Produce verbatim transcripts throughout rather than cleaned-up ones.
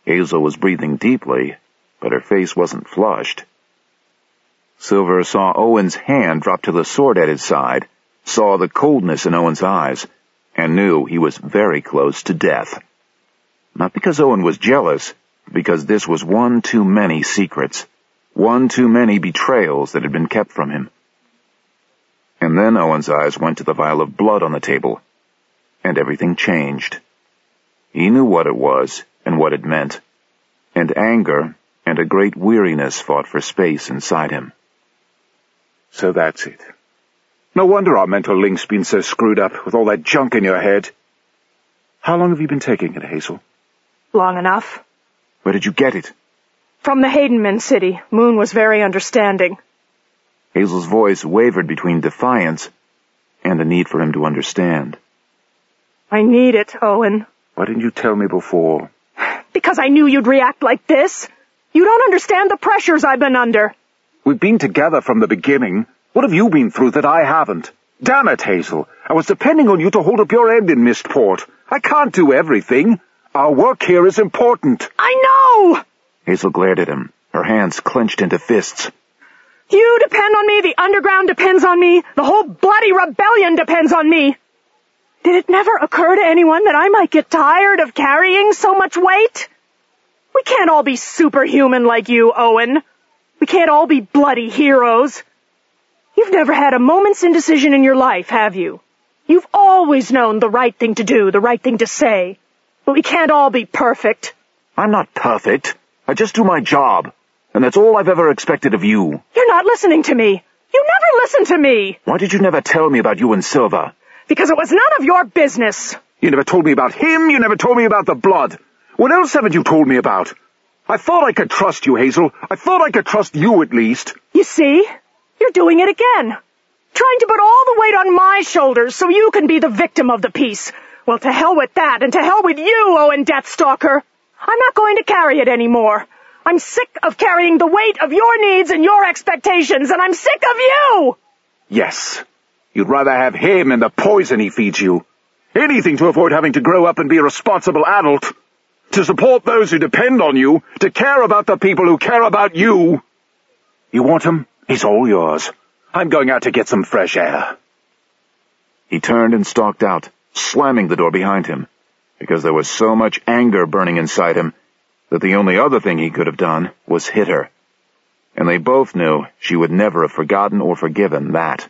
Hazel was breathing deeply, but her face wasn't flushed. Silver saw Owen's hand drop to the sword at his side, saw the coldness in Owen's eyes, and knew he was very close to death. Not because Owen was jealous, but because this was one too many secrets, one too many betrayals that had been kept from him. And then Owen's eyes went to the vial of blood on the table, and everything changed. He knew what it was and what it meant, and anger and a great weariness fought for space inside him. So that's it. No wonder our mental link's been so screwed up with all that junk in your head. How long have you been taking it, Hazel? Long enough. Where did you get it? From the Haydenman city. Moon was very understanding. Hazel's voice wavered between defiance and a need for him to understand. I need it, Owen. Why didn't you tell me before? Because I knew you'd react like this. You don't understand the pressures I've been under. We've been together from the beginning. What have you been through that I haven't? Damn it, Hazel. I was depending on you to hold up your end in Mistport. I can't do everything. Our work here is important. I know! Hazel glared at him, her hands clenched into fists. You depend on me, the underground depends on me, the whole bloody rebellion depends on me. Did it never occur to anyone that I might get tired of carrying so much weight? We can't all be superhuman like you, Owen. We can't all be bloody heroes. You've never had a moment's indecision in your life, have you? You've always known the right thing to do, the right thing to say. But we can't all be perfect. I'm not perfect. I just do my job. And that's all I've ever expected of you. You're not listening to me. You never listen to me. Why did you never tell me about you and Silver? Because it was none of your business. You never told me about him. You never told me about the blood. What else haven't you told me about? I thought I could trust you, Hazel. I thought I could trust you at least. You see? You're doing it again. Trying to put all the weight on my shoulders so you can be the victim of the piece. Well, to hell with that, and to hell with you, Owen Deathstalker. I'm not going to carry it anymore. I'm sick of carrying the weight of your needs and your expectations, and I'm sick of you! Yes. You'd rather have him and the poison he feeds you. Anything to avoid having to grow up and be a responsible adult. To support those who depend on you, to care about the people who care about you. You want him? He's all yours. I'm going out to get some fresh air. He turned and stalked out, slamming the door behind him, because there was so much anger burning inside him that the only other thing he could have done was hit her. And they both knew she would never have forgotten or forgiven that.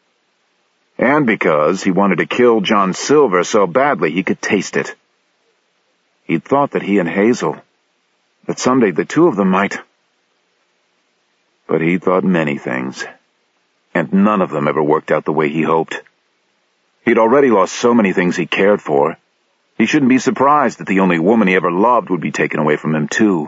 And because he wanted to kill John Silver so badly he could taste it. He'd thought that he and Hazel, that someday the two of them might... But he thought many things, and none of them ever worked out the way he hoped. He'd already lost so many things he cared for. He shouldn't be surprised that the only woman he ever loved would be taken away from him, too.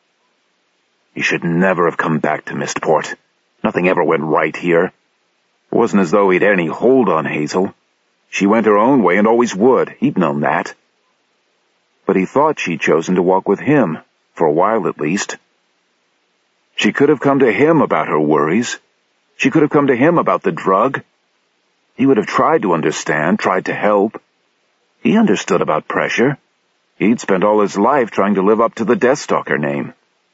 He should never have come back to Mistport. Nothing ever went right here. It wasn't as though he'd had any hold on Hazel. She went her own way and always would. He'd known that. But he thought she'd chosen to walk with him, for a while at least. She could have come to him about her worries. She could have come to him about the drug. He would have tried to understand, tried to help. He understood about pressure. He'd spent all his life trying to live up to the Deathstalker name.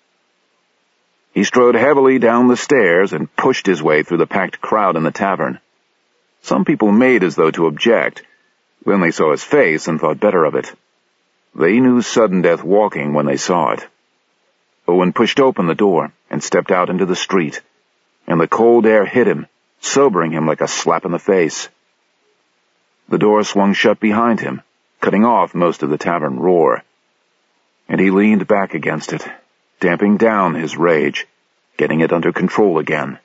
He strode heavily down the stairs and pushed his way through the packed crowd in the tavern. Some people made as though to object. Then they saw his face and thought better of it. They knew sudden death walking when they saw it. Owen pushed open the door and stepped out into the street, and the cold air hit him, sobering him like a slap in the face. The door swung shut behind him, cutting off most of the tavern roar, and he leaned back against it, damping down his rage, getting it under control again.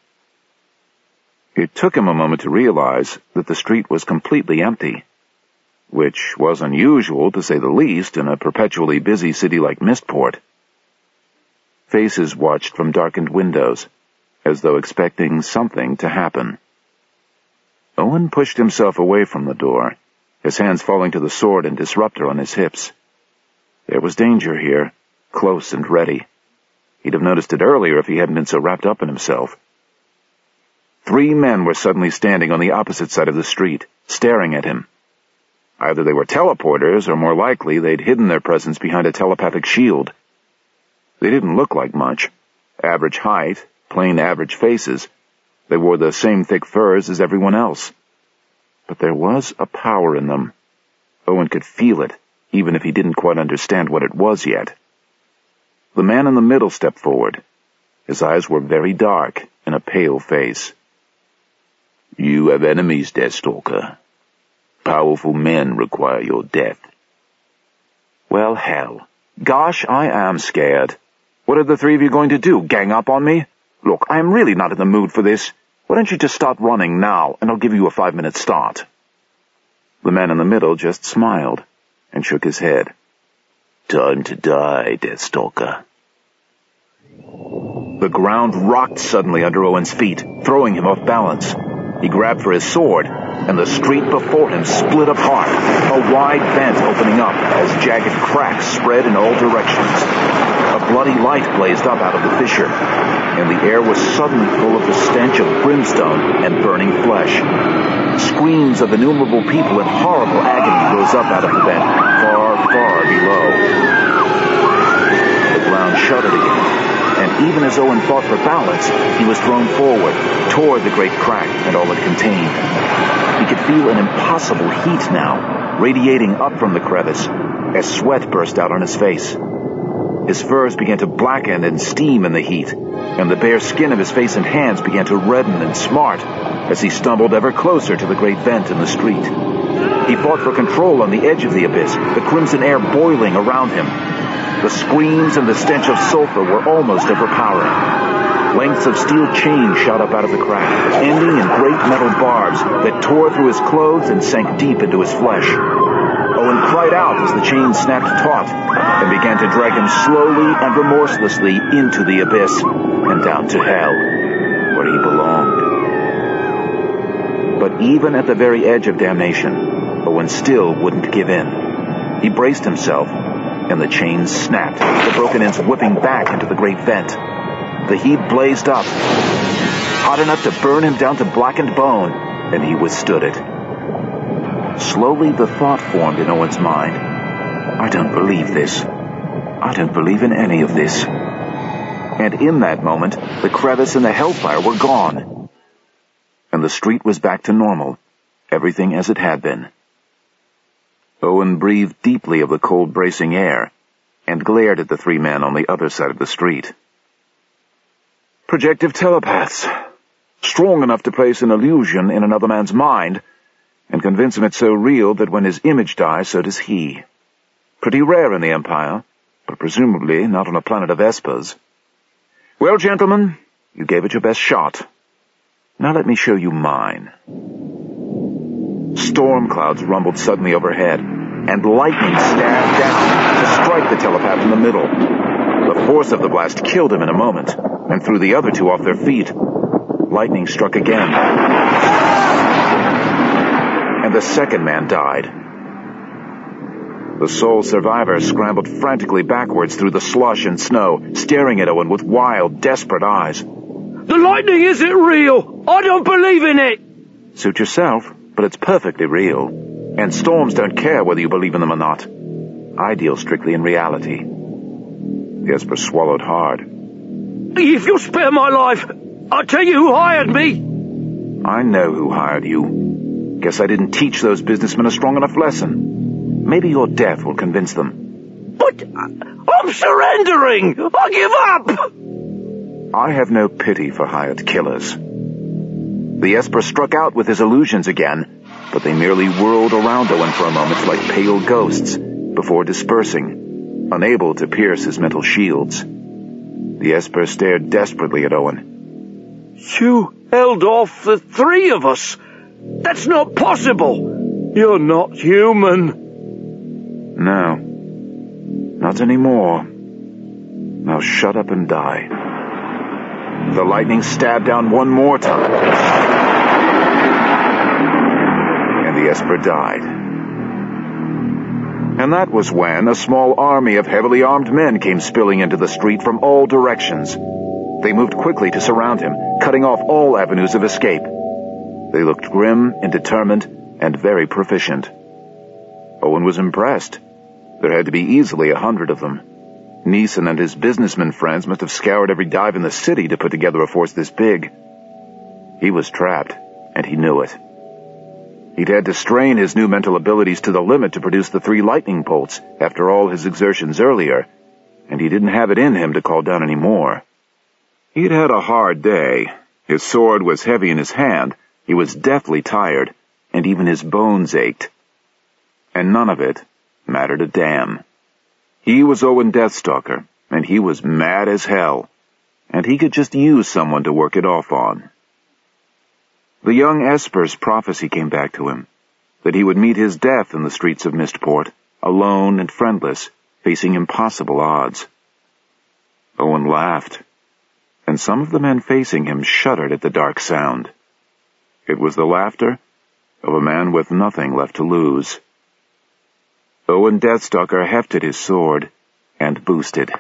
It took him a moment to realize that the street was completely empty, which was unusual, to say the least, in a perpetually busy city like Mistport. Faces watched from darkened windows, as though expecting something to happen. Owen pushed himself away from the door, his hands falling to the sword and disruptor on his hips. There was danger here, close and ready. He'd have noticed it earlier if he hadn't been so wrapped up in himself. Three men were suddenly standing on the opposite side of the street, staring at him. Either they were teleporters, or more likely they'd hidden their presence behind a telepathic shield, They didn't look like much. Average height, plain average faces. They wore the same thick furs as everyone else. But there was a power in them. Owen could feel it, even if he didn't quite understand what it was yet. The man in the middle stepped forward. His eyes were very dark and a pale face. "You have enemies, Deathstalker. Powerful men require your death." "Well, hell. Gosh, I am scared. What are the three of you going to do, gang up on me? Look, I am really not in the mood for this. Why don't you just start running now, and I'll give you a five-minute start?" The man in the middle just smiled and shook his head. "Time to die, Deathstalker." The ground rocked suddenly under Owen's feet, throwing him off balance. He grabbed for his sword, and the street before him split apart, a wide vent opening up as jagged cracks spread in all directions. A bloody light blazed up out of the fissure, and the air was suddenly full of the stench of brimstone and burning flesh. Screams of innumerable people in horrible agony rose up out of the vent, far, far below. The ground shuddered again, and even as Owen fought for balance, he was thrown forward, toward the great crack and all it contained. He could feel an impossible heat now, radiating up from the crevice, as sweat burst out on his face. His furs began to blacken and steam in the heat, and the bare skin of his face and hands began to redden and smart as he stumbled ever closer to the great vent in the street. He fought for control on the edge of the abyss, the crimson air boiling around him. The screams and the stench of sulfur were almost overpowering. Lengths of steel chain shot up out of the crack, ending in great metal barbs that tore through his clothes and sank deep into his flesh. Owen cried out as the chain snapped taut and began to drag him slowly and remorselessly into the abyss and down to hell, where he belonged. But even at the very edge of damnation, Owen still wouldn't give in. He braced himself, and the chains snapped, the broken ends whipping back into the great vent. The heat blazed up, hot enough to burn him down to blackened bone, and he withstood it. Slowly the thought formed in Owen's mind, "I don't believe this. I don't believe in any of this." And in that moment, the crevice and the hellfire were gone. And the street was back to normal, everything as it had been. Owen breathed deeply of the cold bracing air, and glared at the three men on the other side of the street. Projective telepaths. Strong enough to place an illusion in another man's mind, and convince him it's so real that when his image dies, so does he. Pretty rare in the Empire, but presumably not on a planet of Espers. Well, gentlemen, you gave it your best shot. Now let me show you mine. Storm clouds rumbled suddenly overhead, and lightning stabbed down to strike the telepath in the middle. The force of the blast killed him in a moment, and threw the other two off their feet. Lightning struck again, and the second man died. The sole survivor scrambled frantically backwards through the slush and snow, staring at Owen with wild, desperate eyes. "The lightning isn't real! I don't believe in it!" Suit yourself, but it's perfectly real. And storms don't care whether you believe in them or not. I deal strictly in reality. The Esper swallowed hard. "If you'll spare my life, I'll tell you who hired me." I know who hired you. Guess I didn't teach those businessmen a strong enough lesson. Maybe your death will convince them. "But I'm surrendering! I give up!" I have no pity for hired killers. The Esper struck out with his illusions again, but they merely whirled around Owen for a moment like pale ghosts, before dispersing, unable to pierce his mental shields. The Esper stared desperately at Owen. "You held off the three of us. That's not possible. You're not human." No, not anymore. Now shut up and die. The lightning stabbed down one more time, and the Esper died. And that was when a small army of heavily armed men came spilling into the street from all directions. They moved quickly to surround him, cutting off all avenues of escape. They looked grim and determined and very proficient. Owen was impressed. There had to be easily a hundred of them. Neeson and his businessman friends must have scoured every dive in the city to put together a force this big. He was trapped, and he knew it. He'd had to strain his new mental abilities to the limit to produce the three lightning bolts after all his exertions earlier, and he didn't have it in him to call down any more. He'd had a hard day. His sword was heavy in his hand, he was deathly tired, and even his bones ached. And none of it mattered a damn. He was Owen Deathstalker, and he was mad as hell, and he could just use someone to work it off on. The young Esper's prophecy came back to him, that he would meet his death in the streets of Mistport, alone and friendless, facing impossible odds. Owen laughed, and some of the men facing him shuddered at the dark sound. It was the laughter of a man with nothing left to lose. Owen Deathstalker hefted his sword and boosted.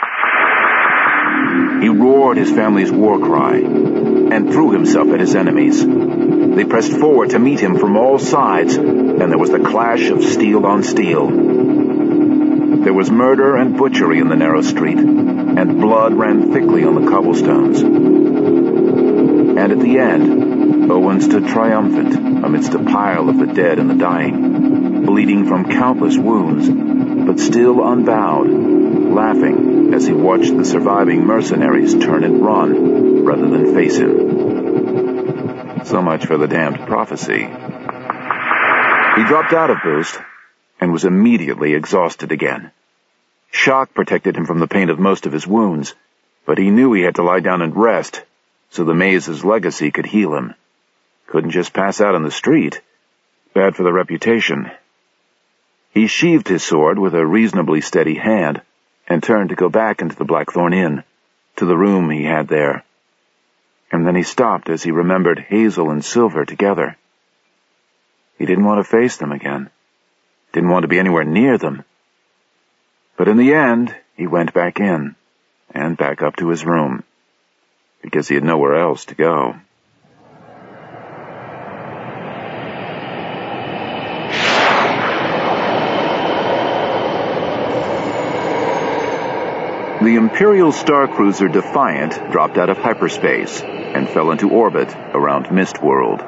He roared his family's war cry and threw himself at his enemies. They pressed forward to meet him from all sides, and there was the clash of steel on steel. There was murder and butchery in the narrow street, and blood ran thickly on the cobblestones. And at the end, Owen stood triumphant amidst a pile of the dead and the dying, bleeding from countless wounds, but still unbowed, laughing as he watched the surviving mercenaries turn and run rather than face him. So much for the damned prophecy. He dropped out of boost and was immediately exhausted again. Shock protected him from the pain of most of his wounds, but he knew he had to lie down and rest so the Maze's legacy could heal him. Couldn't just pass out on the street. Bad for the reputation. He sheathed his sword with a reasonably steady hand and turned to go back into the Blackthorn Inn, to the room he had there. And then he stopped as he remembered Hazel and Silver together. He didn't want to face them again. Didn't want to be anywhere near them. But in the end, he went back in, and back up to his room, because he had nowhere else to go. The Imperial Star Cruiser Defiant dropped out of hyperspace and fell into orbit around Mistworld.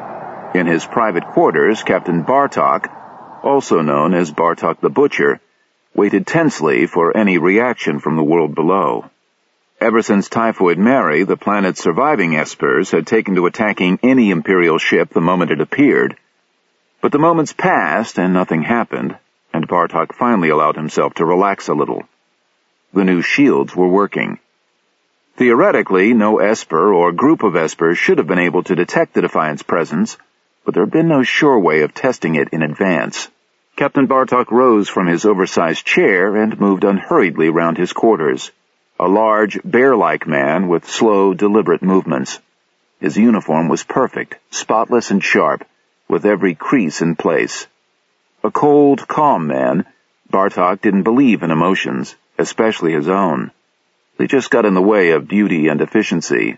In his private quarters, Captain Bartok, also known as Bartok the Butcher, waited tensely for any reaction from the world below. Ever since Typhoid Mary, the planet's surviving Espers had taken to attacking any Imperial ship the moment it appeared. But the moments passed and nothing happened, and Bartok finally allowed himself to relax a little. The new shields were working. Theoretically, no Esper or group of Espers should have been able to detect the Defiant's presence, but there had been no sure way of testing it in advance. Captain Bartok rose from his oversized chair and moved unhurriedly round his quarters, a large, bear-like man with slow, deliberate movements. His uniform was perfect, spotless and sharp, with every crease in place. A cold, calm man, Bartok didn't believe in emotions, especially his own. They just got in the way of beauty and efficiency.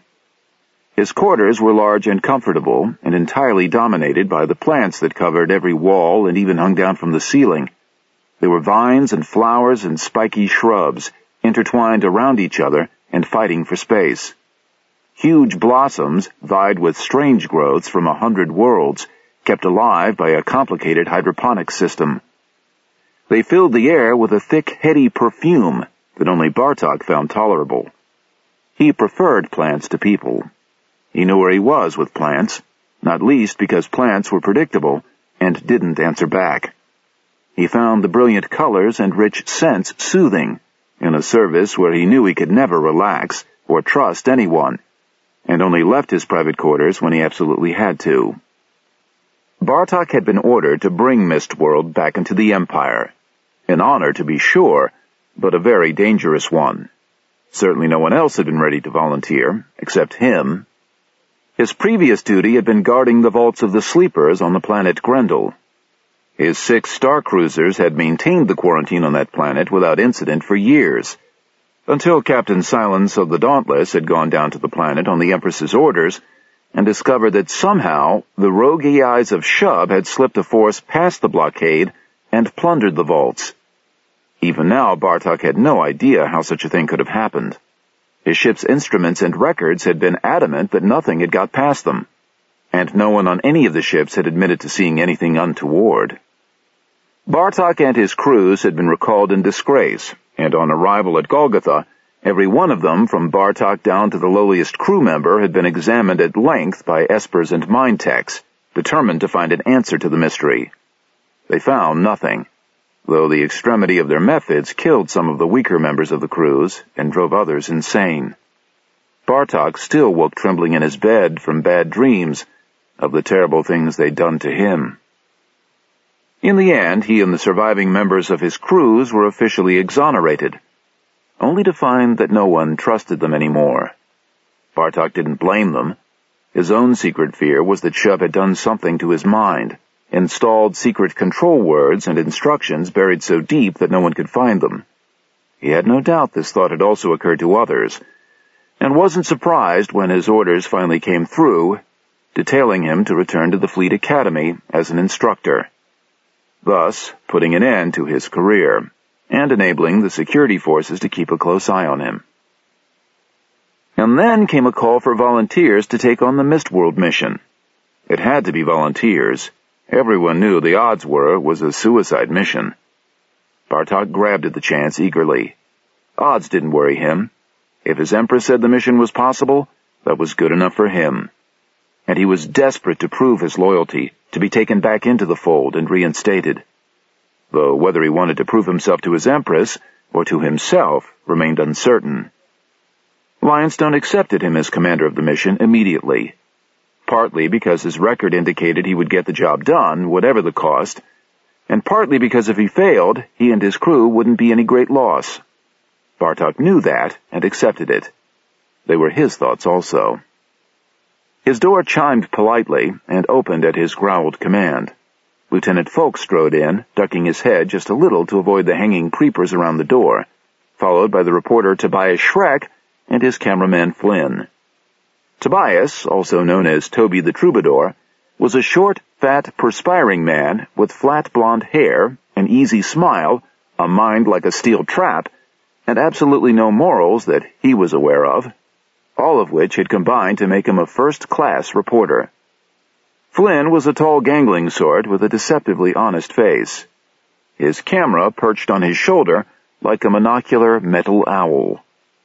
His quarters were large and comfortable, and entirely dominated by the plants that covered every wall and even hung down from the ceiling. They were vines and flowers and spiky shrubs, intertwined around each other and fighting for space. Huge blossoms, vied with strange growths from a hundred worlds, kept alive by a complicated hydroponic system. They filled the air with a thick, heady perfume that only Bartok found tolerable. He preferred plants to people. He knew where he was with plants, not least because plants were predictable and didn't answer back. He found the brilliant colors and rich scents soothing, in a service where he knew he could never relax or trust anyone, and only left his private quarters when he absolutely had to. Bartok had been ordered to bring Mistworld back into the Empire. An honor, to be sure, but a very dangerous one. Certainly no one else had been ready to volunteer, except him. His previous duty had been guarding the vaults of the Sleepers on the planet Grendel. His six star cruisers had maintained the quarantine on that planet without incident for years, until Captain Silence of the Dauntless had gone down to the planet on the Empress's orders and discovered that somehow the rogue A Is of Shub had slipped a force past the blockade and plundered the vaults. Even now, Bartok had no idea how such a thing could have happened. His ship's instruments and records had been adamant that nothing had got past them, and no one on any of the ships had admitted to seeing anything untoward. Bartok and his crews had been recalled in disgrace, and on arrival at Golgotha, every one of them, from Bartok down to the lowliest crew member, had been examined at length by espers and mind techs, determined to find an answer to the mystery. They found nothing, though the extremity of their methods killed some of the weaker members of the crews and drove others insane. Bartok still woke trembling in his bed from bad dreams of the terrible things they'd done to him. In the end, he and the surviving members of his crews were officially exonerated, only to find that no one trusted them anymore. Bartok didn't blame them. His own secret fear was that Shub had done something to his mind, installed secret control words and instructions buried so deep that no one could find them. He had no doubt this thought had also occurred to others, and wasn't surprised when his orders finally came through, detailing him to return to the Fleet Academy as an instructor, thus putting an end to his career, and enabling the security forces to keep a close eye on him. And then came a call for volunteers to take on the Mistworld mission. It had to be volunteers. Everyone knew the odds were it was a suicide mission. Bartok grabbed at the chance eagerly. Odds didn't worry him. If his Empress said the mission was possible, that was good enough for him. And he was desperate to prove his loyalty, to be taken back into the fold and reinstated. Though whether he wanted to prove himself to his Empress or to himself remained uncertain. Lionstone accepted him as commander of the mission immediately, partly because his record indicated he would get the job done, whatever the cost, and partly because if he failed, he and his crew wouldn't be any great loss. Bartok knew that and accepted it. They were his thoughts also. His door chimed politely and opened at his growled command. Lieutenant Folk strode in, ducking his head just a little to avoid the hanging creepers around the door, followed by the reporter Tobias Schreck and his cameraman Flynn. Tobias, also known as Toby the Troubadour, was a short, fat, perspiring man with flat blonde hair, an easy smile, a mind like a steel trap, and absolutely no morals that he was aware of, all of which had combined to make him a first-class reporter. Flynn was a tall, gangling sort with a deceptively honest face. His camera perched on his shoulder like a monocular metal owl.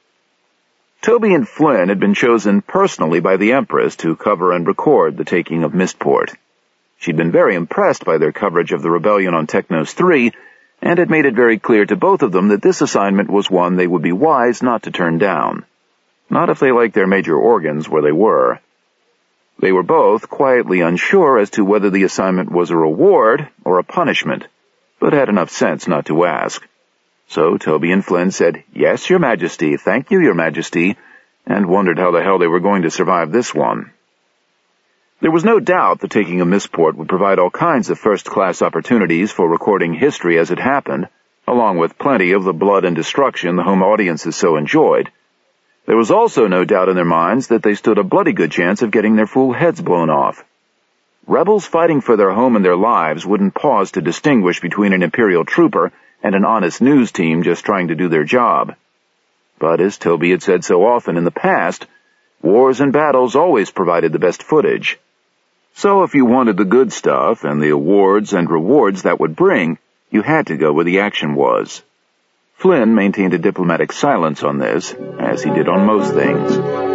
Toby and Flynn had been chosen personally by the Empress to cover and record the taking of Mistport. She'd been very impressed by their coverage of the rebellion on Technos three, and had made it very clear to both of them that this assignment was one they would be wise not to turn down. Not if they liked their major organs where they were. They were both quietly unsure as to whether the assignment was a reward or a punishment, but had enough sense not to ask. So Toby and Flynn said, "Yes, Your Majesty, thank you, Your Majesty," and wondered how the hell they were going to survive this one. There was no doubt the taking of Mistport would provide all kinds of first-class opportunities for recording history as it happened, along with plenty of the blood and destruction the home audiences so enjoyed. There was also no doubt in their minds that they stood a bloody good chance of getting their fool heads blown off. Rebels fighting for their home and their lives wouldn't pause to distinguish between an Imperial trooper and an honest news team just trying to do their job. But as Toby had said so often in the past, wars and battles always provided the best footage. So if you wanted the good stuff and the awards and rewards that would bring, you had to go where the action was. Flynn maintained a diplomatic silence on this, as he did on most things.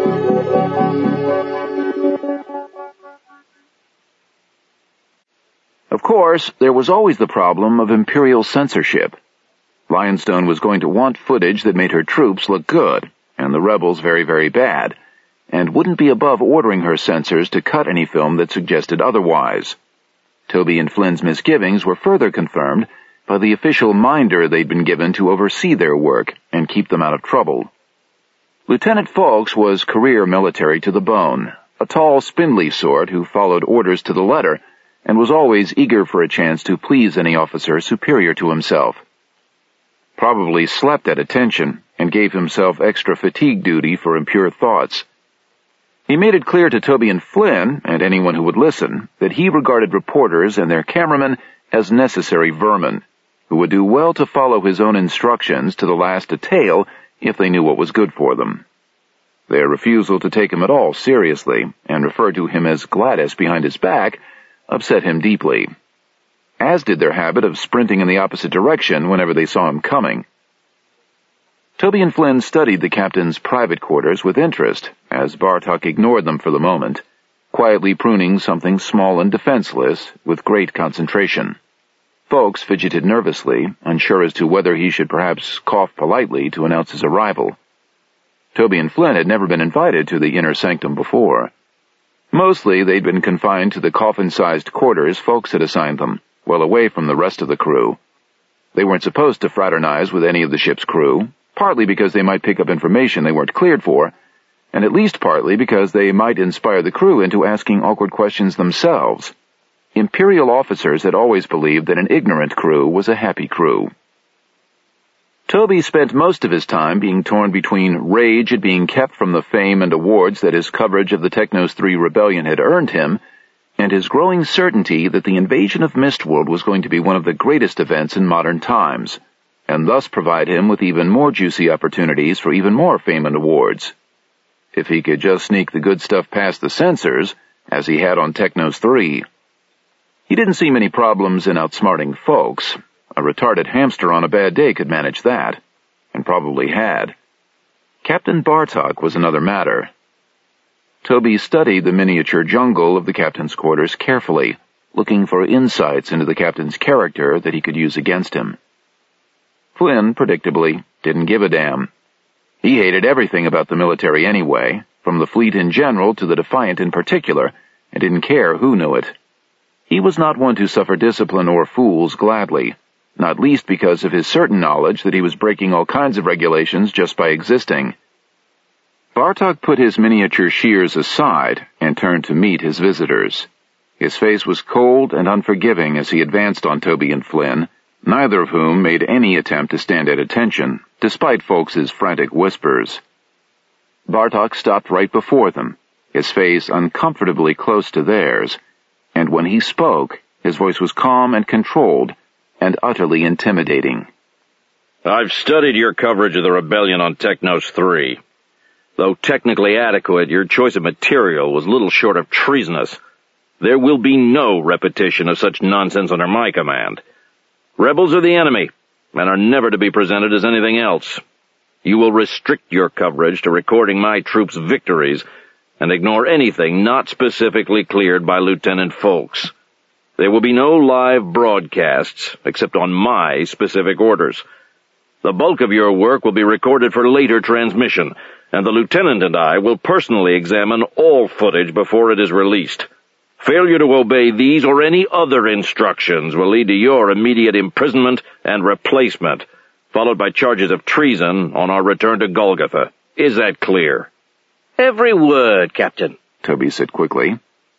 Of course, there was always the problem of Imperial censorship. Lionstone was going to want footage that made her troops look good, and the rebels very, very bad, and wouldn't be above ordering her censors to cut any film that suggested otherwise. Toby and Flynn's misgivings were further confirmed by the official minder they'd been given to oversee their work and keep them out of trouble. Lieutenant Fawkes was career military to the bone, a tall, spindly sort who followed orders to the letter, and was always eager for a chance to please any officer superior to himself. Probably slept at attention and gave himself extra fatigue duty for impure thoughts. He made it clear to Toby and Flynn, and anyone who would listen, that he regarded reporters and their cameramen as necessary vermin, who who would do well to follow his own instructions to the last detail if they knew what was good for them. Their refusal to take him at all seriously, and refer to him as Gladys behind his back, upset him deeply, as did their habit of sprinting in the opposite direction whenever they saw him coming. Toby and Flynn studied the captain's private quarters with interest, as Bartok ignored them for the moment, quietly pruning something small and defenseless with great concentration. Folks fidgeted nervously, unsure as to whether he should perhaps cough politely to announce his arrival. Toby and Flynn had never been invited to the inner sanctum before. Mostly they'd been confined to the coffin-sized quarters folks had assigned them, well away from the rest of the crew. They weren't supposed to fraternize with any of the ship's crew, partly because they might pick up information they weren't cleared for, and at least partly because they might inspire the crew into asking awkward questions themselves. Imperial officers had always believed that an ignorant crew was a happy crew. Toby spent most of his time being torn between rage at being kept from the fame and awards that his coverage of the Technos three rebellion had earned him, and his growing certainty that the invasion of Mistworld was going to be one of the greatest events in modern times, and thus provide him with even more juicy opportunities for even more fame and awards. If he could just sneak the good stuff past the censors, as he had on Technos three. He didn't see many problems in outsmarting folks. A retarded hamster on a bad day could manage that, and probably had. Captain Bartok was another matter. Toby studied the miniature jungle of the captain's quarters carefully, looking for insights into the captain's character that he could use against him. Flynn, predictably, didn't give a damn. He hated everything about the military anyway, from the fleet in general to the Defiant in particular, and didn't care who knew it. He was not one to suffer discipline or fools gladly, not least because of his certain knowledge that he was breaking all kinds of regulations just by existing. Bartok put his miniature shears aside and turned to meet his visitors. His face was cold and unforgiving as he advanced on Toby and Flynn, neither of whom made any attempt to stand at attention, despite folks' frantic whispers. Bartok stopped right before them, his face uncomfortably close to theirs, and when he spoke, his voice was calm and controlled, and utterly intimidating. I've studied your coverage of the rebellion on Technos three. Though technically adequate, your choice of material was little short of treasonous. There will be no repetition of such nonsense under my command. Rebels are the enemy, and are never to be presented as anything else. You will restrict your coverage to recording my troops' victories, and ignore anything not specifically cleared by Lieutenant Folks. There will be no live broadcasts, except on my specific orders. The bulk of your work will be recorded for later transmission, and the Lieutenant and I will personally examine all footage before it is released. Failure to obey these or any other instructions will lead to your immediate imprisonment and replacement, followed by charges of treason on our return to Golgotha. Is that clear? Every word, Captain, Toby said quickly.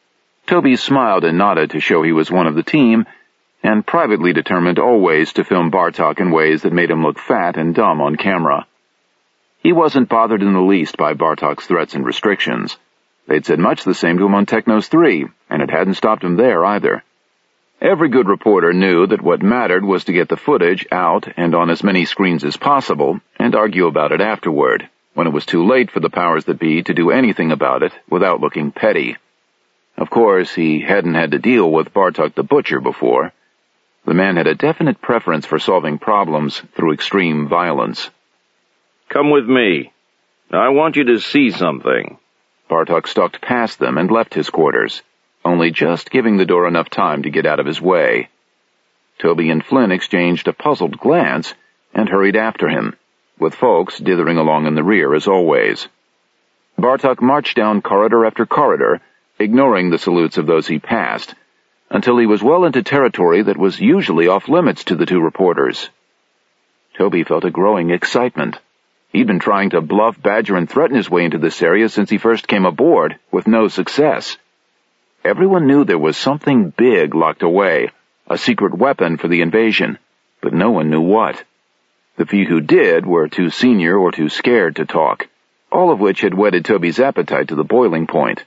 Toby smiled and nodded to show he was one of the team, and privately determined always to film Bartok in ways that made him look fat and dumb on camera. He wasn't bothered in the least by Bartok's threats and restrictions. They'd said much the same to him on Technos three, and it hadn't stopped him there either. Every good reporter knew that what mattered was to get the footage out and on as many screens as possible, and argue about it afterward, when it was too late for the powers that be to do anything about it without looking petty. Of course, he hadn't had to deal with Bartok the Butcher before. The man had a definite preference for solving problems through extreme violence. Come with me. I want you to see something. Bartok stalked past them and left his quarters, only just giving the door enough time to get out of his way. Toby and Flynn exchanged a puzzled glance and hurried after him, with Folks dithering along in the rear as always. Bartok marched down corridor after corridor, ignoring the salutes of those he passed, until he was well into territory that was usually off-limits to the two reporters. Toby felt a growing excitement. He'd been trying to bluff, badger, and threaten his way into this area since he first came aboard, with no success. Everyone knew there was something big locked away, a secret weapon for the invasion, but no one knew what. The few who did were too senior or too scared to talk, all of which had whetted Toby's appetite to the boiling point.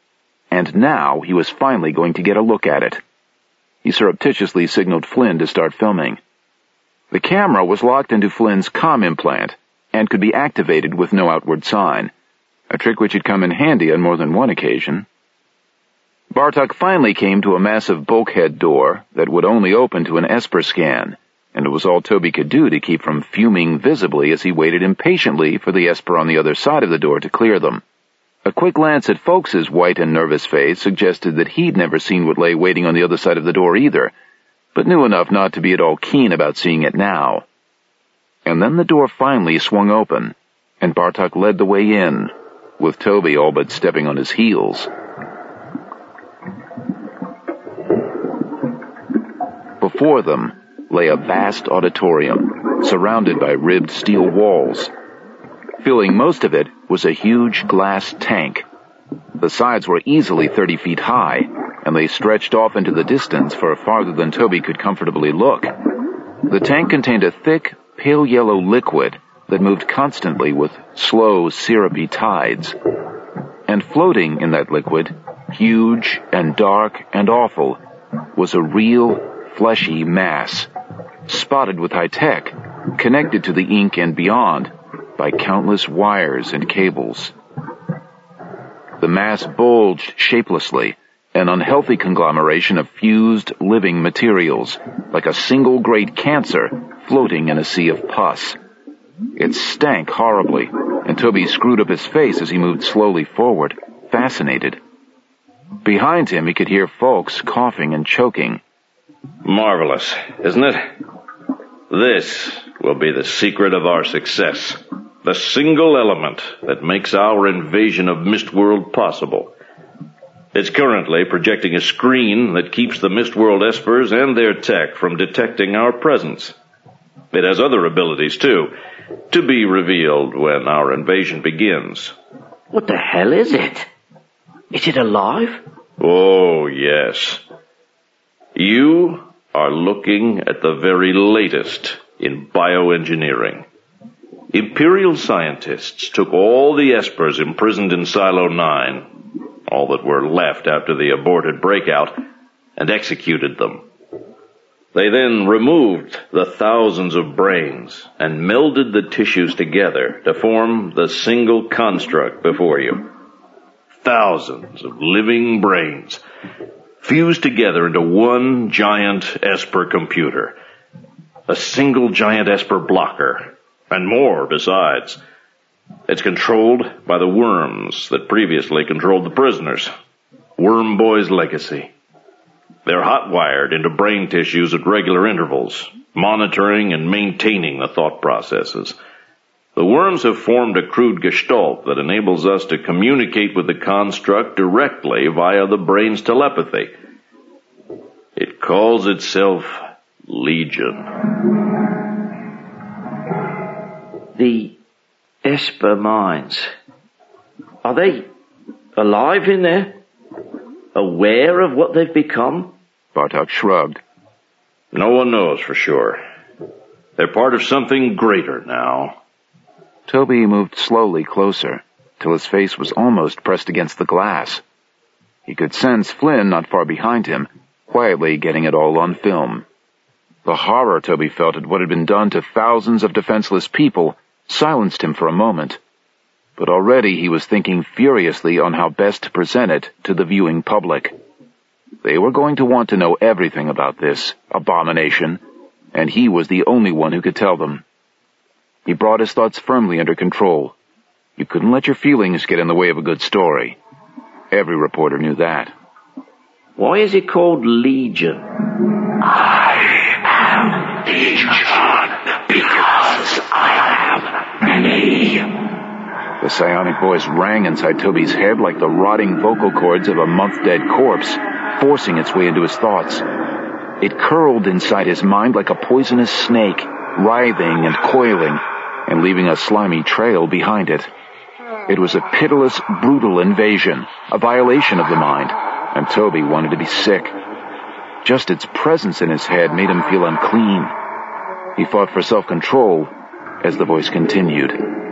And now he was finally going to get a look at it. He surreptitiously signaled Flynn to start filming. The camera was locked into Flynn's comm implant and could be activated with no outward sign, a trick which had come in handy on more than one occasion. Bartok finally came to a massive bulkhead door that would only open to an Esper scan, and it was all Toby could do to keep from fuming visibly as he waited impatiently for the Esper on the other side of the door to clear them. A quick glance at Folks's white and nervous face suggested that he'd never seen what lay waiting on the other side of the door either, but knew enough not to be at all keen about seeing it now. And then the door finally swung open, and Bartok led the way in, with Toby all but stepping on his heels. Before them lay a vast auditorium, surrounded by ribbed steel walls. Filling most of it was a huge glass tank. The sides were easily thirty feet high, and they stretched off into the distance for farther than Toby could comfortably look. The tank contained a thick, pale yellow liquid that moved constantly with slow, syrupy tides. And floating in that liquid, huge and dark and awful, was a real, fleshy mass, spotted with high-tech, connected to the ink and beyond by countless wires and cables. The mass bulged shapelessly, an unhealthy conglomeration of fused living materials, like a single great cancer floating in a sea of pus. It stank horribly, and Toby screwed up his face as he moved slowly forward, fascinated. Behind him he could hear Folks coughing and choking. Marvelous, isn't it? This will be the secret of our success. The single element that makes our invasion of Mistworld possible. It's currently projecting a screen that keeps the Mistworld Espers and their tech from detecting our presence. It has other abilities, too, to be revealed when our invasion begins. What the hell is it? Is it alive? Oh, yes. You are looking at the very latest in bioengineering. Imperial scientists took all the Espers imprisoned in Silo nine, all that were left after the aborted breakout, and executed them. They then removed the thousands of brains and melded the tissues together to form the single construct before you. Thousands of living brains fused together into one giant Esper computer, a single giant Esper blocker, and more besides. It's controlled by the worms that previously controlled the prisoners. Worm Boy's legacy. They're hot-wired into brain tissues at regular intervals, monitoring and maintaining the thought processes. The worms have formed a crude gestalt that enables us to communicate with the construct directly via the brain's telepathy. It calls itself Legion. The Esper minds. Are they alive in there? Aware of what they've become? Bartok shrugged. No one knows for sure. They're part of something greater now. Toby moved slowly closer, till his face was almost pressed against the glass. He could sense Flynn not far behind him, quietly getting it all on film. The horror Toby felt at what had been done to thousands of defenseless people silenced him for a moment. But already he was thinking furiously on how best to present it to the viewing public. They were going to want to know everything about this abomination, and he was the only one who could tell them. He brought his thoughts firmly under control. You couldn't let your feelings get in the way of a good story. Every reporter knew that. Why is it called Legion? I am Legion because I am many. The psionic voice rang inside Toby's head like the rotting vocal cords of a month-dead corpse, forcing its way into his thoughts. It curled inside his mind like a poisonous snake, writhing and coiling, and leaving a slimy trail behind it. It was a pitiless, brutal invasion, a violation of the mind, and Toby wanted to be sick. Just its presence in his head made him feel unclean. He fought for self-control as the voice continued.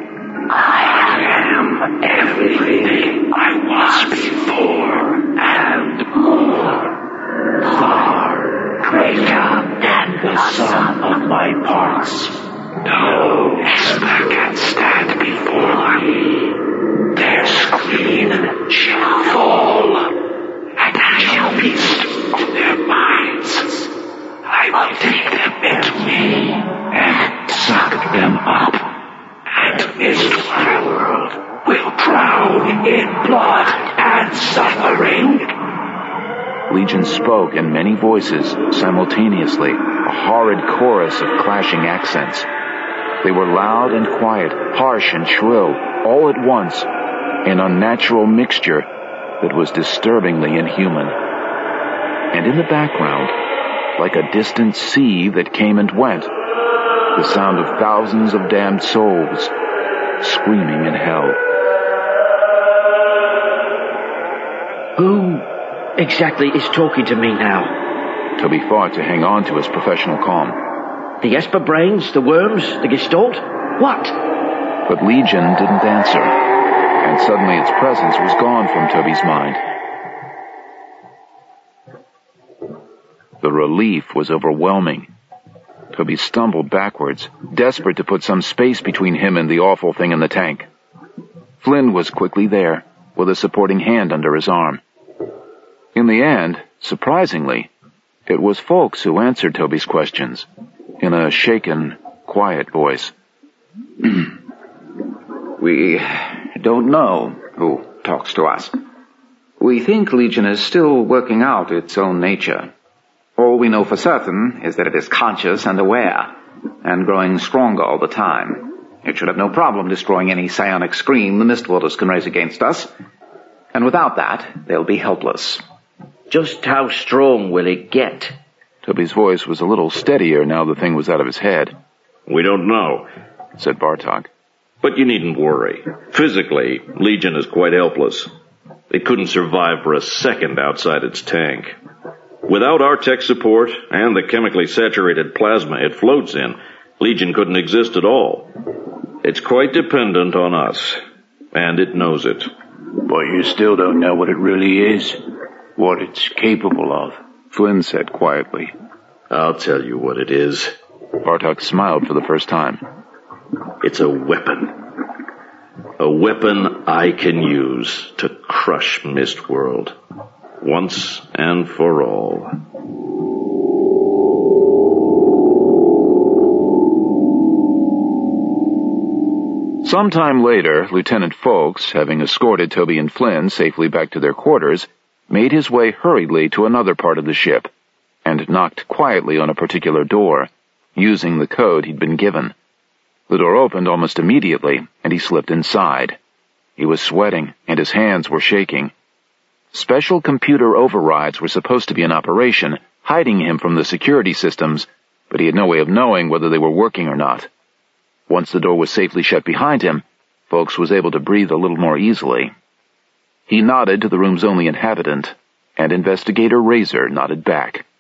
I am everything I was before and more. Far greater than the sum of my parts. gods. No Esper can stand before me. Their screen shall fall, and I shall feast on their minds. I will take them into me, and suck them up, and Mistworld will drown in blood and suffering. Legion spoke in many voices simultaneously, a horrid chorus of clashing accents. They were loud and quiet, harsh and shrill, all at once, an unnatural mixture that was disturbingly inhuman. And in the background, like a distant sea that came and went, the sound of thousands of damned souls screaming in hell. Who exactly is talking to me now? Toby fought to hang on to his professional calm. The Esper brains, the worms, the Gestalt? What? But Legion didn't answer, and suddenly its presence was gone from Toby's mind. The relief was overwhelming. Toby stumbled backwards, desperate to put some space between him and the awful thing in the tank. Flynn was quickly there, with a supporting hand under his arm. In the end, surprisingly, it was Folks who answered Toby's questions, in a shaken, quiet voice. We don't know who talks to us. We think Legion is still working out its own nature. All we know for certain is that it is conscious and aware, and growing stronger all the time. It should have no problem destroying any psionic screen the Mistwaters can raise against us, and without that, they'll be helpless. Just how strong will it get? Toby's voice was a little steadier now the thing was out of his head. We don't know, said Bartok. But you needn't worry. Physically, Legion is quite helpless. It couldn't survive for a second outside its tank. Without our tech support and the chemically saturated plasma it floats in, Legion couldn't exist at all. It's quite dependent on us, and it knows it. But you still don't know what it really is, what it's capable of, Flynn said quietly. I'll tell you what it is. Bartok smiled for the first time. It's a weapon. A weapon I can use to crush Mistworld. Once and for all. Sometime later, Lieutenant Folks, having escorted Toby and Flynn safely back to their quarters, made his way hurriedly to another part of the ship, and knocked quietly on a particular door, using the code he'd been given. The door opened almost immediately, and he slipped inside. He was sweating, and his hands were shaking. Special computer overrides were supposed to be in operation, hiding him from the security systems, but he had no way of knowing whether they were working or not. Once the door was safely shut behind him, Folks was able to breathe a little more easily. He nodded to the room's only inhabitant, and Investigator Razor nodded back.